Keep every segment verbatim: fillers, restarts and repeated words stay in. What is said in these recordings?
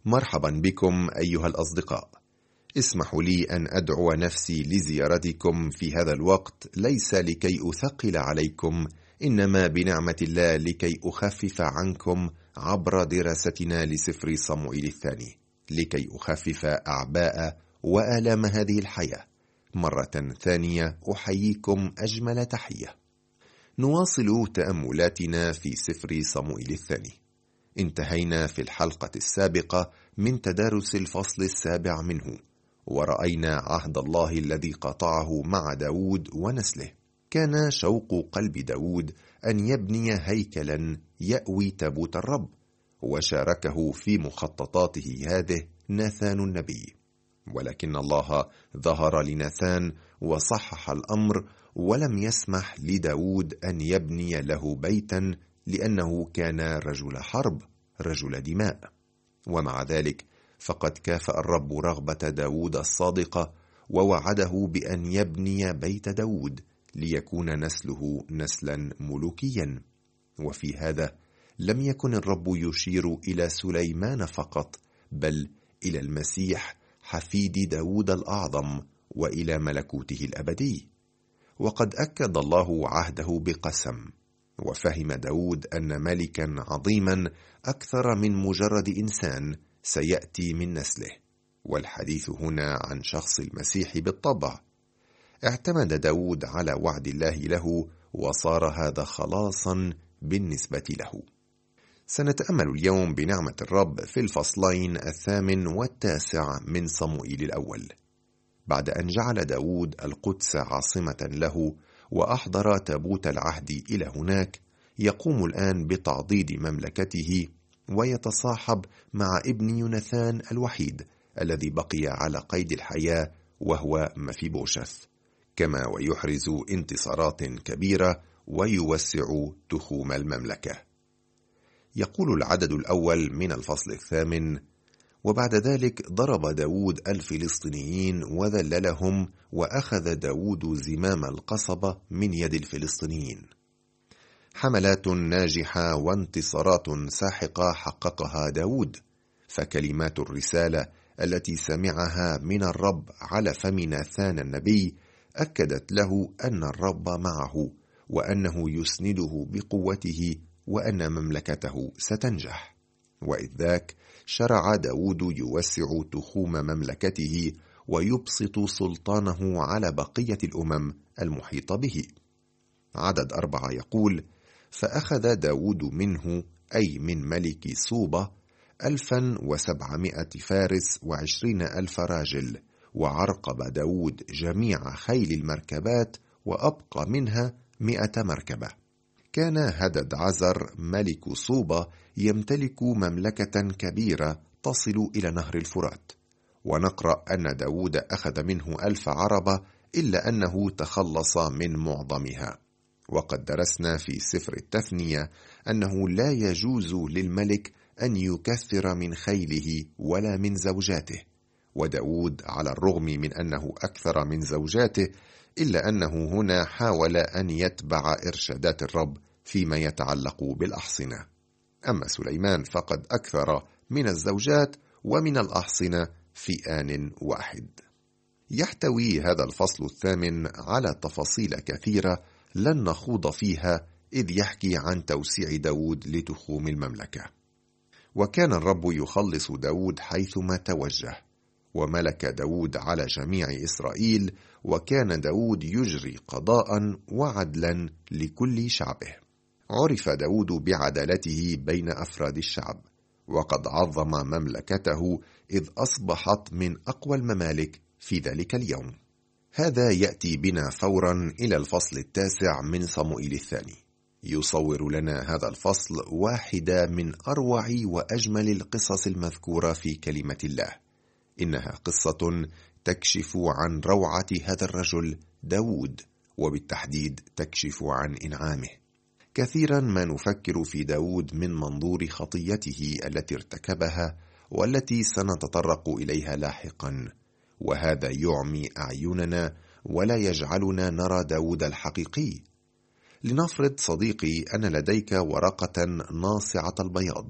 مرحبا بكم أيها الأصدقاء. اسمحوا لي أن أدعو نفسي لزيارتكم في هذا الوقت، ليس لكي أثقل عليكم، إنما بنعمة الله لكي أخفف عنكم عبر دراستنا لسفر صموئيل الثاني، لكي أخفف أعباء وآلام هذه الحياة. مرة ثانية أحييكم أجمل تحية. نواصل تأملاتنا في سفر صموئيل الثاني. انتهينا في الحلقة السابقة من تدارس الفصل السابع منه، ورأينا عهد الله الذي قطعه مع داود ونسله. كان شوق قلب داود أن يبني هيكلا يأوي تابوت الرب، وشاركه في مخططاته هذه ناثان النبي. ولكن الله ظهر لناثان وصحح الأمر، ولم يسمح لداود أن يبني له بيتا، لأنه كان رجل حرب، رجل دماء. ومع ذلك فقد كافأ الرب رغبة داود الصادقة، ووعده بأن يبني بيت داود ليكون نسله نسلا ملوكيا. وفي هذا لم يكن الرب يشير إلى سليمان فقط، بل إلى المسيح حفيد داود الأعظم، وإلى ملكوته الأبدي. وقد أكد الله عهده بقسم، وفهم داود أن ملكا عظيما أكثر من مجرد إنسان سيأتي من نسله، والحديث هنا عن شخص المسيح بالطبع. اعتمد داود على وعد الله له، وصار هذا خلاصا بالنسبة له. سنتأمل اليوم بنعمة الرب في الفصلين الثامن والتاسع من صموئيل الأول. بعد أن جعل داود القدس عاصمة له وأحضر تابوت العهد إلى هناك، يقوم الآن بتعضيد مملكته، ويتصاحب مع ابن يوناثان الوحيد الذي بقي على قيد الحياة، وهو مفيبوشث، كما ويحرز انتصارات كبيرة ويوسع تخوم المملكة. يقول العدد الأول من الفصل الثامن: وبعد ذلك ضرب داود الفلسطينيين وذللهم، وأخذ داود زمام القصبة من يد الفلسطينيين. حملات ناجحة وانتصارات ساحقة حققها داود، فكلمات الرسالة التي سمعها من الرب على فم ناثان النبي أكدت له أن الرب معه، وأنه يسنده بقوته، وأن مملكته ستنجح. وإذ ذاك شرع داود يوسع تخوم مملكته، ويبسط سلطانه على بقية الأمم المحيطة به. عدد أربعة يقول: فأخذ داود منه، أي من ملك صوبة، ألفا وسبعمائة فارس وعشرين ألف راجل، وعرقب داود جميع خيل المركبات، وأبقى منها مئة مركبة. كان هدد عزر ملك صوبة يمتلك مملكة كبيرة تصل إلى نهر الفرات، ونقرأ أن داود أخذ منه ألف عربة، إلا أنه تخلص من معظمها. وقد درسنا في سفر التثنية أنه لا يجوز للملك أن يكثر من خيله ولا من زوجاته، وداود على الرغم من أنه أكثر من زوجاته، إلا أنه هنا حاول أن يتبع إرشادات الرب فيما يتعلق بالأحصنة. أما سليمان فقد أكثر من الزوجات ومن الأحصنة في آن واحد. يحتوي هذا الفصل الثامن على تفاصيل كثيرة لن نخوض فيها، إذ يحكي عن توسيع داود لتخوم المملكة. وكان الرب يخلص داود حيثما توجه، وملك داود على جميع إسرائيل، وكان داود يجري قضاء وعدلا لكل شعبه. عرف داود بعدالته بين أفراد الشعب، وقد عظم مملكته، إذ أصبحت من أقوى الممالك في ذلك اليوم. هذا يأتي بنا فورا إلى الفصل التاسع من صموئيل الثاني. يصور لنا هذا الفصل واحدة من أروع وأجمل القصص المذكورة في كلمة الله. إنها قصة تكشف عن روعة هذا الرجل داود، وبالتحديد تكشف عن إنعامه. كثيرا ما نفكر في داود من منظور خطيته التي ارتكبها، والتي سنتطرق إليها لاحقا، وهذا يعمي أعيننا ولا يجعلنا نرى داود الحقيقي. لنفرض صديقي أن لديك ورقة ناصعة البياض،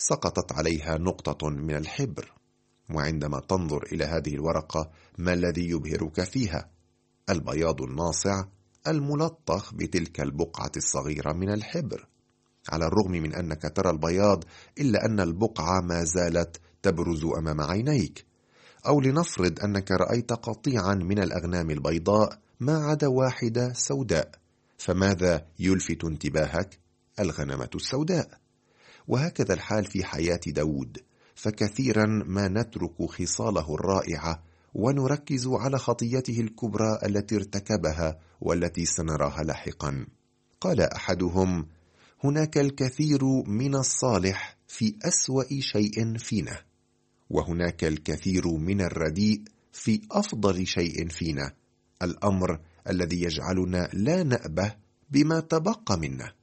سقطت عليها نقطة من الحبر. وعندما تنظر إلى هذه الورقة، ما الذي يبهرك فيها؟ البياض الناصع الملطخ بتلك البقعة الصغيرة من الحبر. على الرغم من أنك ترى البياض، إلا أن البقعة ما زالت تبرز أمام عينيك. أو لنفرض أنك رأيت قطيعا من الأغنام البيضاء ما عدا واحدة سوداء، فماذا يلفت انتباهك؟ الغنمة السوداء. وهكذا الحال في حياة داود، فكثيرا ما نترك خصاله الرائعة ونركز على خطيته الكبرى التي ارتكبها والتي سنراها لاحقا. قال أحدهم: هناك الكثير من الصالح في أسوأ شيء فينا، وهناك الكثير من الرديء في أفضل شيء فينا، الأمر الذي يجعلنا لا نأبه بما تبقى منا.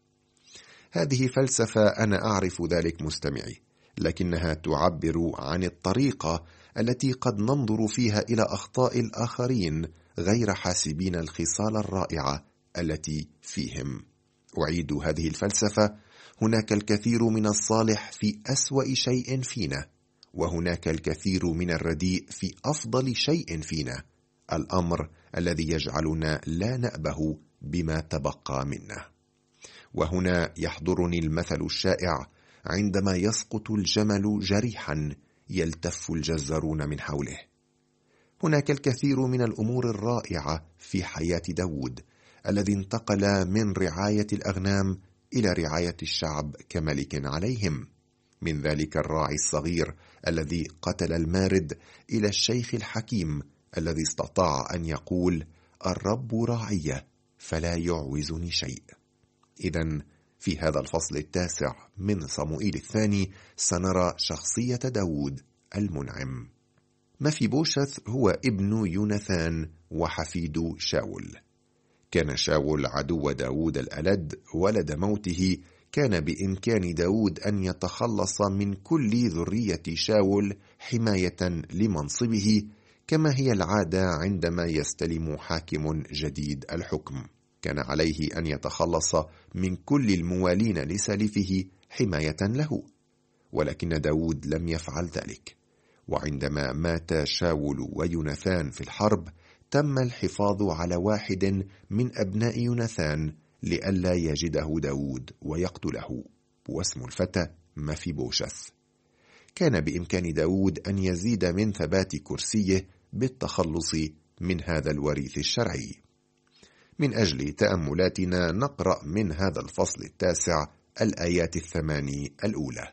هذه فلسفة، أنا أعرف ذلك مستمعي، لكنها تعبر عن الطريقة التي قد ننظر فيها إلى أخطاء الآخرين غير حاسبين الخصال الرائعة التي فيهم. أعيد هذه الفلسفة: هناك الكثير من الصالح في أسوأ شيء فينا، وهناك الكثير من الرديء في أفضل شيء فينا، الأمر الذي يجعلنا لا نأبه بما تبقى منا. وهنا يحضرني المثل الشائع: عندما يسقط الجمل جريحا يلتف الجزارون من حوله. هناك الكثير من الأمور الرائعة في حياة داود الذي انتقل من رعاية الأغنام إلى رعاية الشعب كملك عليهم، من ذلك الراعي الصغير الذي قتل المارد إلى الشيخ الحكيم الذي استطاع أن يقول: الرب راعي فلا يعوزني شيء. إذن في هذا الفصل التاسع من صموئيل الثاني سنرى شخصية داود المنعم. مفيبوشث هو ابن يوناثان وحفيد شاول. كان شاول عدو داود الألد ولد موته. كان بإمكان داود أن يتخلص من كل ذرية شاول حماية لمنصبه، كما هي العادة عندما يستلم حاكم جديد الحكم. كان عليه أن يتخلص من كل الموالين لسالفه حماية له، ولكن داود لم يفعل ذلك. وعندما مات شاول ويوناثان في الحرب، تم الحفاظ على واحد من أبناء يوناثان لئلا يجده داود ويقتله، واسم الفتى مفيبوشث. كان بإمكان داود أن يزيد من ثبات كرسيه بالتخلص من هذا الوريث الشرعي. من أجل تأملاتنا نقرأ من هذا الفصل التاسع الآيات الثماني الأولى.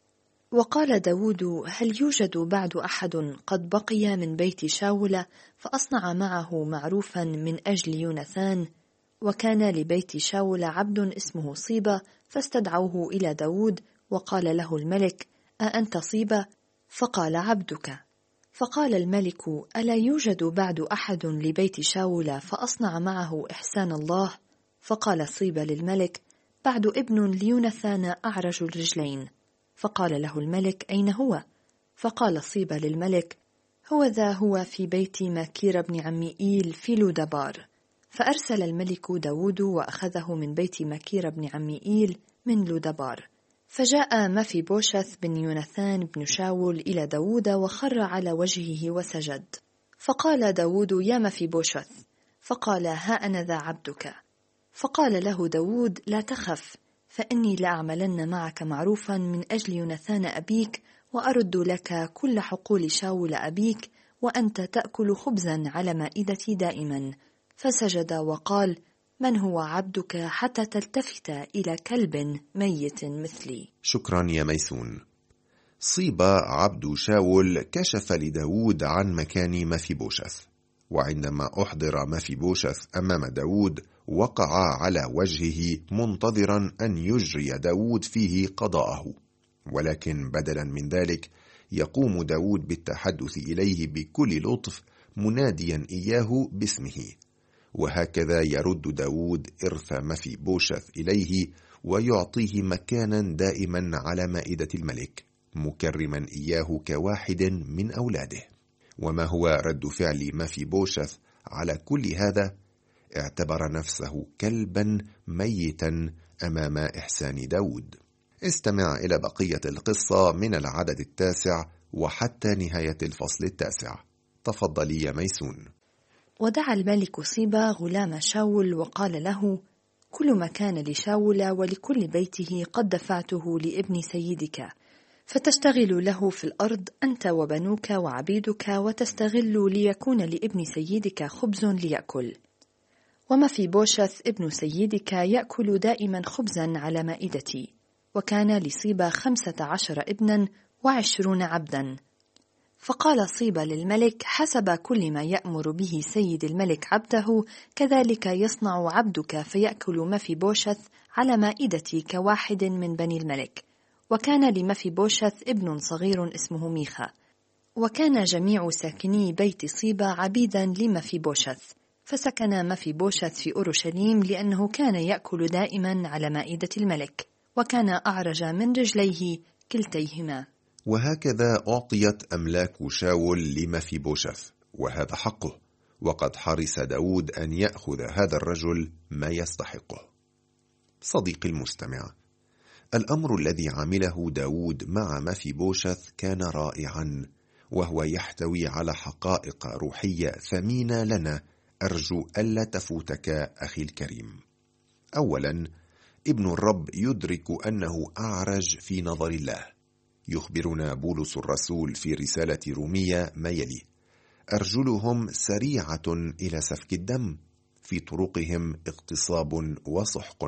وقال داود: هل يوجد بعد أحد قد بقي من بيت شاول فأصنع معه معروفا من أجل يوناثان؟ وكان لبيت شاول عبد اسمه صيبة، فاستدعوه إلى داود، وقال له الملك: أأنت صيبة؟ فقال: عبدك. فقال الملك: ألا يوجد بعد أحد لبيت شاول فأصنع معه إحسان الله؟ فقال صيبة للملك: بعد ابن ليوناثان أعرج الرجلين. فقال له الملك: أين هو؟ فقال صيبة للملك: هو ذا هو في بيت ماكير بن عميئيل في لودبار. فأرسل الملك داود وأخذه من بيت ماكير بن عميئيل من لودبار. فجاء مفيبوشث بن يوناثان بن شاول إلى داود وخر على وجهه وسجد. فقال داود: يا مفيبوشث. فقال: ها أنا ذا عبدك. فقال له داود: لا تخف، فإني لأعملن معك معروفا من أجل يوناثان أبيك، وأرد لك كل حقول شاول أبيك، وأنت تأكل خبزا على مائدتي دائما. فسجد وقال: من هو عبدك حتى تلتفت إلى كلب ميت مثلي؟ شكرا يا ميسون. صيبة عبد شاول كشف لداود عن مكان مفيبوشث، وعندما أحضر مفيبوشث أمام داود وقع على وجهه منتظرا أن يجري داود فيه قضاءه، ولكن بدلا من ذلك يقوم داود بالتحدث إليه بكل لطف مناديا إياه باسمه. وهكذا يرد داود إرث مفيبوشث إليه ويعطيه مكانا دائما على مائدة الملك، مكرما إياه كواحد من أولاده. وما هو رد فعل مفيبوشث على كل هذا؟ اعتبر نفسه كلبا ميتا أمام إحسان داود. استمع إلى بقية القصة من العدد التاسع وحتى نهاية الفصل التاسع. تفضلي يا ميسون. ودعا الملك صيبا غلام شاول وقال له: كل ما كان لشاول ولكل بيته قد دفعته لابن سيدك، فتشتغل له في الأرض أنت وبنوك وعبيدك، وتستغل ليكون لابن سيدك خبز ليأكل. ومفيبوشث ابن سيدك يأكل دائما خبزا على مائدتي. وكان لصيبا خمسة عشر ابنا وعشرون عبدا. فقال صيبا للملك: حسب كل ما يأمر به سيد الملك عبده كذلك يصنع عبدك، فيأكل مفيبوشث على مائدتي كواحد من بني الملك. وكان لمفيبوشث ابن صغير اسمه ميخا. وكان جميع ساكني بيت صيبا عبيدا لمفيبوشث. فسكن مفيبوشث في أورشليم لأنه كان يأكل دائما على مائدة الملك، وكان أعرج من رجليه كلتيهما. وهكذا أعطيت أملاك شاول لمفيبوشث، وهذا حقه، وقد حرص داود أن يأخذ هذا الرجل ما يستحقه. صديقي المستمع، الأمر الذي عمله داود مع مفيبوشث كان رائعا، وهو يحتوي على حقائق روحية ثمينة لنا أرجو ألا تفوتك أخي الكريم. أولا، ابن الرب يدرك أنه أعرج في نظر الله. يخبرنا بولس الرسول في رسالة رومية ما يلي: أرجلهم سريعة إلى سفك الدم، في طرقهم اغتصاب وسحق.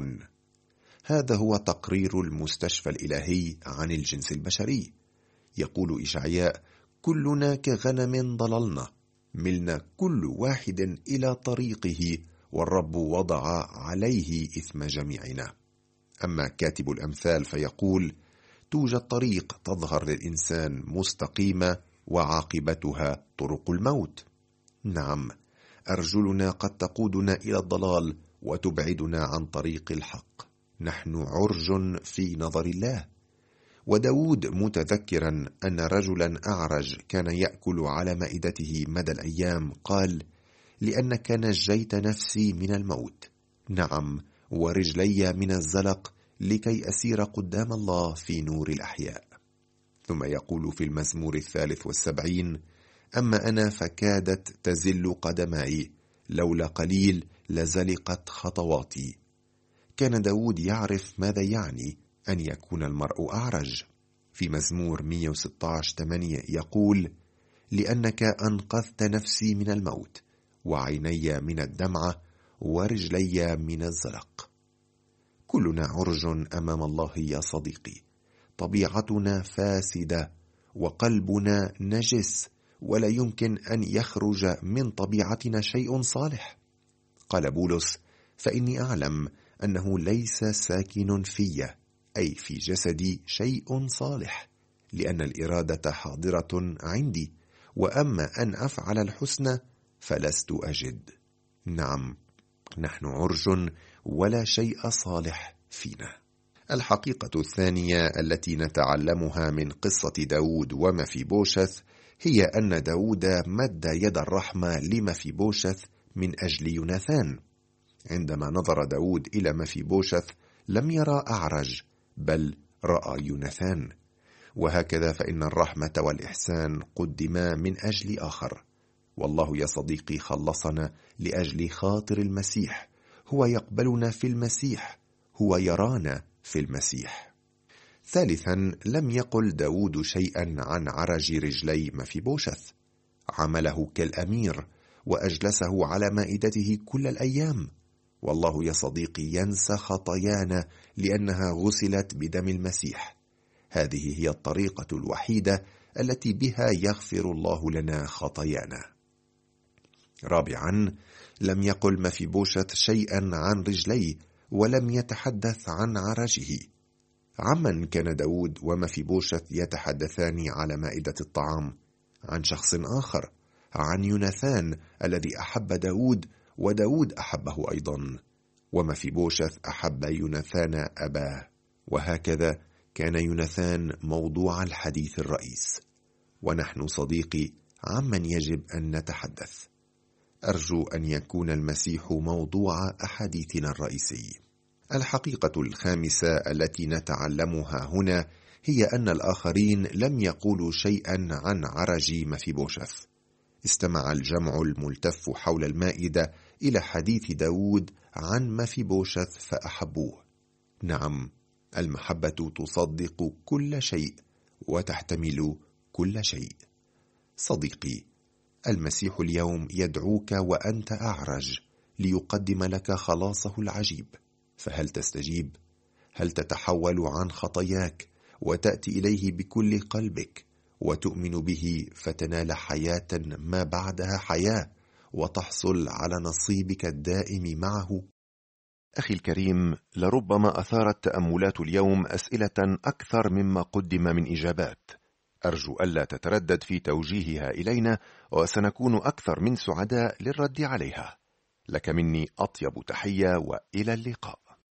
هذا هو تقرير المستشفى الإلهي عن الجنس البشري. يقول إشعياء: كلنا كغنم ضللنا، ملنا كل واحد إلى طريقه، والرب وضع عليه إثم جميعنا. أما كاتب الأمثال فيقول: توجد طريق تظهر للإنسان مستقيمة وعاقبتها طرق الموت. نعم، أرجلنا قد تقودنا إلى الضلال وتبعدنا عن طريق الحق. نحن عرج في نظر الله. وداود متذكرا أن رجلا أعرج كان يأكل على مائدته مدى الأيام قال: لأنك نجيت نفسي من الموت، نعم، ورجلي من الزلق، لكي أسير قدام الله في نور الأحياء. ثم يقول في المزمور الثالث والسبعين: أما أنا فكادت تزل قدماي، لولا قليل لزلقت خطواتي. كان داود يعرف ماذا يعني أن يكون المرء أعرج. في مزمور مئة وستة عشر ثمانية يقول: لأنك أنقذت نفسي من الموت، وعيني من الدمعة، ورجلي من الزلق. كلنا عرج أمام الله يا صديقي. طبيعتنا فاسدة وقلبنا نجس، ولا يمكن أن يخرج من طبيعتنا شيء صالح. قال بولس: فإني أعلم أنه ليس ساكن في، أي في جسدي، شيء صالح، لأن الإرادة حاضرة عندي، وأما أن أفعل الحسنى فلست أجد. نعم، نحن عرج ولا شيء صالح فينا. الحقيقة الثانية التي نتعلمها من قصة داود ومفيبوشث هي أن داود مد يد الرحمة لمفيبوشث من أجل يوناثان. عندما نظر داود إلى مفيبوشث لم يرى أعرج، بل رأى يوناثان. وهكذا فإن الرحمة والإحسان قدما من أجل آخر. والله يا صديقي خلصنا لأجل خاطر المسيح. هو يقبلنا في المسيح، هو يرانا في المسيح. ثالثا، لم يقل داود شيئا عن عرج رجلي مفيبوشث. عمله كالأمير وأجلسه على مائدته كل الأيام. والله يا صديقي ينسى خطايانا لأنها غسلت بدم المسيح. هذه هي الطريقة الوحيدة التي بها يغفر الله لنا خطايانا. رابعا، لم يقل مفيبوشث شيئا عن رجليه، ولم يتحدث عن عرجه. عمن كان داود ومفيبوشث يتحدثان على مائدة الطعام؟ عن شخص آخر، عن يوناثان الذي أحب داود، وداود أحبه أيضا، ومفيبوشث أحب يوناثان أباه. وهكذا كان يوناثان موضوع الحديث الرئيس. ونحن صديقي عمن يجب أن نتحدث؟ أرجو أن يكون المسيح موضوع أحاديثنا الرئيسي. الحقيقة الخامسة التي نتعلمها هنا هي أن الآخرين لم يقولوا شيئا عن عرج مفيبوشث. استمع الجمع الملتف حول المائدة إلى حديث داود عن مفيبوشث فأحبوه. نعم، المحبة تصدق كل شيء وتحتمل كل شيء. صديقي، المسيح اليوم يدعوك وأنت أعرج ليقدم لك خلاصه العجيب، فهل تستجيب؟ هل تتحول عن خطاياك وتأتي إليه بكل قلبك وتؤمن به فتنال حياة ما بعدها حياة وتحصل على نصيبك الدائم معه؟ أخي الكريم، لربما أثارت تأملات اليوم أسئلة أكثر مما قدم من إجابات. أرجو ألا تتردد في توجيهها إلينا، وسنكون أكثر من سعداء للرد عليها. لك مني أطيب تحية، وإلى اللقاء.